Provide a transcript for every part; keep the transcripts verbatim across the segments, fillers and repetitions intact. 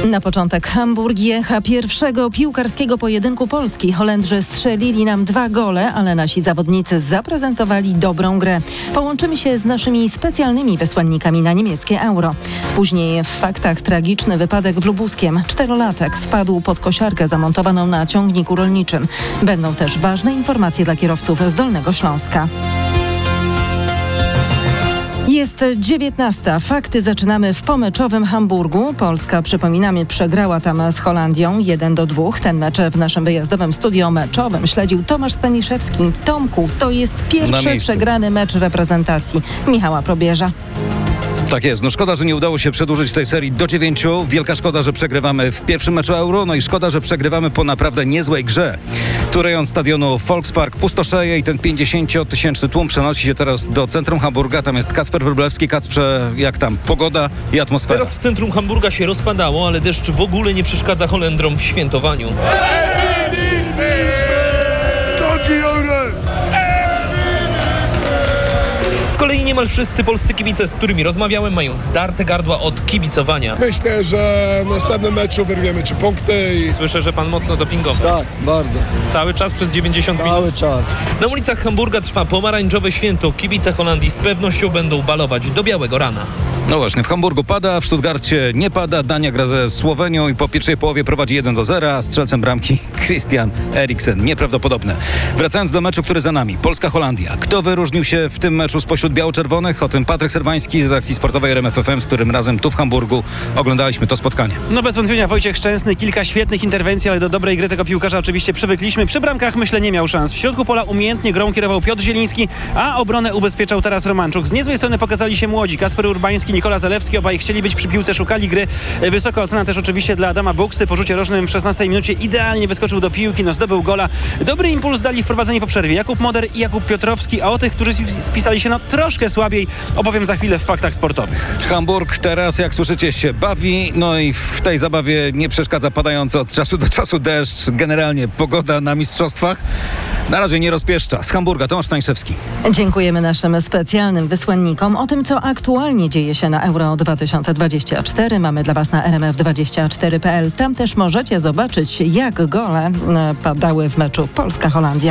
Na początek Hamburg i echa pierwszego piłkarskiego pojedynku Polski. Holendrzy strzelili nam dwa gole, ale nasi zawodnicy zaprezentowali dobrą grę. Połączymy się z naszymi specjalnymi wysłannikami na niemieckie Euro. Później w faktach tragiczny wypadek w Lubuskiem. Czterolatek wpadł pod kosiarkę zamontowaną na ciągniku rolniczym. Będą też ważne informacje dla kierowców z Dolnego Śląska. Jest dziewiętnasta. Fakty zaczynamy w pomeczowym Hamburgu. Polska, przypominamy, przegrała tam z Holandią jeden do dwóch. Ten mecz w naszym wyjazdowym studio meczowym śledził Tomasz Staniszewski. Tomku, to jest pierwszy przegrany mecz reprezentacji Michała Probierza. Tak jest. No szkoda, że nie udało się przedłużyć tej serii do dziewięciu. Wielka szkoda, że przegrywamy w pierwszym meczu Euro. No i szkoda, że przegrywamy po naprawdę niezłej grze. Tu rejon stadionu Volkspark pustoszeje i ten pięćdziesięciotysięczny tłum przenosi się teraz do centrum Hamburga. Tam jest Kacper Wróblewski. Kacprze, jak tam pogoda i atmosfera? Teraz w centrum Hamburga się rozpadało, ale deszcz w ogóle nie przeszkadza Holendrom w świętowaniu. Z kolei niemal wszyscy polscy kibice, z którymi rozmawiałem, mają zdarte gardła od kibicowania. Myślę, że w następnym meczu wyrwiemy trzy punkty. I... Słyszę, że pan mocno dopingował. Tak, bardzo. Cały czas przez dziewięćdziesiąt minut? Cały czas. Na ulicach Hamburga trwa pomarańczowe święto. Kibice Holandii z pewnością będą balować do białego rana. No właśnie, w Hamburgu pada, w Stuttgarcie nie pada. Dania gra ze Słowenią i po pierwszej połowie prowadzi jeden do zera, a strzelcem bramki Christian Eriksen. Nieprawdopodobne. Wracając do meczu, który za nami. Polska-Holandia. Kto wyróżnił się w tym meczu spośród biało-czerwonych? O tym Patryk Serwański z redakcji sportowej R M F F M, z którym razem tu w Hamburgu oglądaliśmy to spotkanie. No bez wątpienia Wojciech Szczęsny, kilka świetnych interwencji, ale do dobrej gry tego piłkarza oczywiście przywykliśmy. Przy bramkach, myślę, nie miał szans. W środku pola umiejętnie grą kierował Piotr Zieliński, a obronę ubezpieczał teraz Romanczuk. Z niezłej strony pokazali się młodzi. Kacper Urbański, Nikola Zalewski, obaj chcieli być przy piłce, szukali gry. Wysoka ocena też oczywiście dla Adama Buksy. Po rzucie rożnym w szesnastej minucie idealnie wyskoczył do piłki, no zdobył gola. Dobry impuls dali wprowadzenie po przerwie Jakub Moder i Jakub Piotrowski, a o tych, którzy spisali się no troszkę słabiej, opowiem za chwilę w faktach sportowych. Hamburg teraz, jak słyszycie, się bawi, no i w tej zabawie nie przeszkadza padający od czasu do czasu deszcz. Generalnie pogoda na mistrzostwach na razie nie rozpieszcza. Z Hamburga Tomasz Staniszewski. Dziękujemy naszym specjalnym wysłannikom. O tym, co aktualnie dzieje się na Euro dwa tysiące dwadzieścia cztery, mamy dla Was na R M F dwadzieścia cztery kropka p l. Tam też możecie zobaczyć, jak gole padały w meczu Polska-Holandia.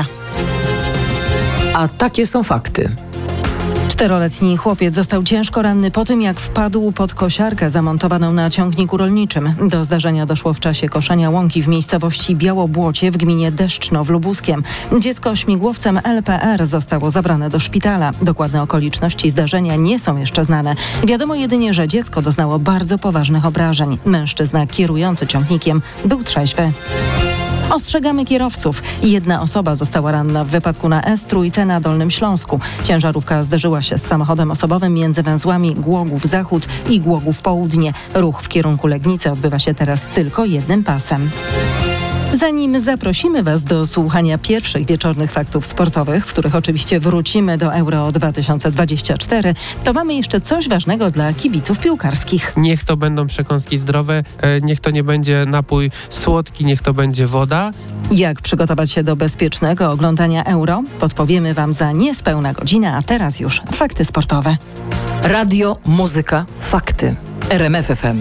A takie są fakty. Czteroletni chłopiec został ciężko ranny po tym, jak wpadł pod kosiarkę zamontowaną na ciągniku rolniczym. Do zdarzenia doszło w czasie koszenia łąki w miejscowości Białobłocie w gminie Deszczno w Lubuskiem. Dziecko śmigłowcem L P R zostało zabrane do szpitala. Dokładne okoliczności zdarzenia nie są jeszcze znane. Wiadomo jedynie, że dziecko doznało bardzo poważnych obrażeń. Mężczyzna kierujący ciągnikiem był trzeźwy. Ostrzegamy kierowców. Jedna osoba została ranna w wypadku na S trzy na Dolnym Śląsku. Ciężarówka zderzyła się z samochodem osobowym między węzłami Głogów Zachód i Głogów Południe. Ruch w kierunku Legnicy odbywa się teraz tylko jednym pasem. Zanim zaprosimy Was do słuchania pierwszych wieczornych faktów sportowych, w których oczywiście wrócimy do Euro dwa tysiące dwadzieścia cztery, to mamy jeszcze coś ważnego dla kibiców piłkarskich. Niech to będą przekąski zdrowe, niech to nie będzie napój słodki, niech to będzie woda. Jak przygotować się do bezpiecznego oglądania Euro? Podpowiemy Wam za niespełna godzinę, a teraz już fakty sportowe. Radio, muzyka, fakty. R M F F M.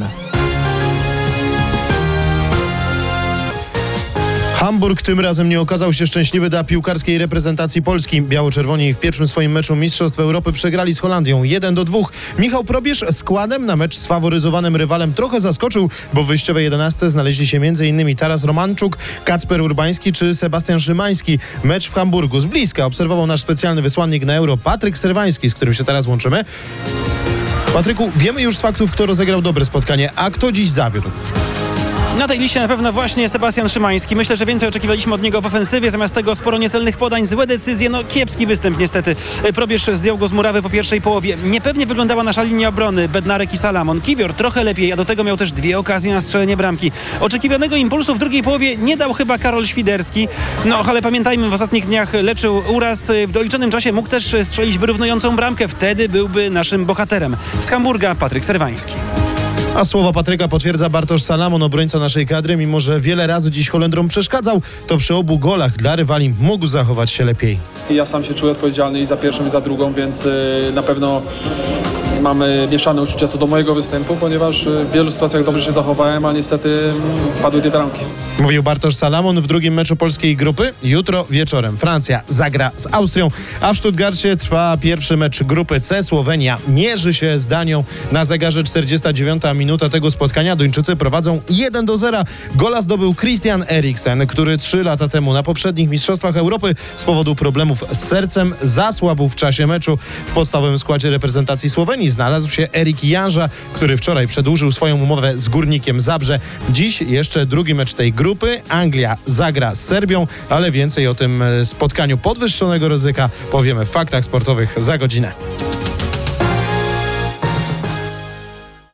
Hamburg tym razem nie okazał się szczęśliwy dla piłkarskiej reprezentacji Polski. Biało-czerwoni w pierwszym swoim meczu Mistrzostw Europy przegrali z Holandią jeden do dwóch. Michał Probierz składem na mecz z faworyzowanym rywalem trochę zaskoczył, bo w wyjściowej jedenastce znaleźli się m.in. Taras Romanczuk, Kacper Urbański czy Sebastian Szymański. Mecz w Hamburgu z bliska obserwował nasz specjalny wysłannik na Euro Patryk Serwański, z którym się teraz łączymy. Patryku, wiemy już z faktów, kto rozegrał dobre spotkanie, a kto dziś zawiódł. Na tej liście na pewno właśnie Sebastian Szymański. Myślę, że więcej oczekiwaliśmy od niego w ofensywie. Zamiast tego sporo niecelnych podań, złe decyzje. No kiepski występ niestety. Probierz zdjął go z murawy po pierwszej połowie. Niepewnie wyglądała nasza linia obrony. Bednarek i Salamon. Kiwior trochę lepiej, a do tego miał też dwie okazje na strzelenie bramki. Oczekiwanego impulsu w drugiej połowie nie dał chyba Karol Świderski. No ale pamiętajmy, w ostatnich dniach leczył uraz. W doliczonym czasie mógł też strzelić wyrównującą bramkę. Wtedy byłby naszym bohaterem. Z Hamburga Patryk Serwański. A słowa Patryka potwierdza Bartosz Salamon, obrońca naszej kadry. Mimo że wiele razy dziś Holendrom przeszkadzał, to przy obu golach dla rywali mógł zachować się lepiej. Ja sam się czuję odpowiedzialny i za pierwszą, i za drugą, więc yy, na pewno mamy mieszane uczucia co do mojego występu, ponieważ w wielu sytuacjach dobrze się zachowałem, a niestety padły te bramki. Mówił Bartosz Salamon w drugim meczu polskiej grupy. Jutro wieczorem Francja zagra z Austrią, a w Stuttgarcie trwa pierwszy mecz grupy C. Słowenia mierzy się z Danią. Na zegarze czterdziesta dziewiąta minuta tego spotkania. Duńczycy prowadzą jeden do zera. Gola zdobył Christian Eriksen, który trzy lata temu na poprzednich Mistrzostwach Europy z powodu problemów z sercem zasłabł w czasie meczu. W podstawowym składzie reprezentacji Słowenii znalazł się Erik Janża, który wczoraj przedłużył swoją umowę z Górnikiem Zabrze. Dziś jeszcze drugi mecz tej grupy. Anglia zagra z Serbią, ale więcej o tym spotkaniu podwyższonego ryzyka powiemy w Faktach Sportowych za godzinę.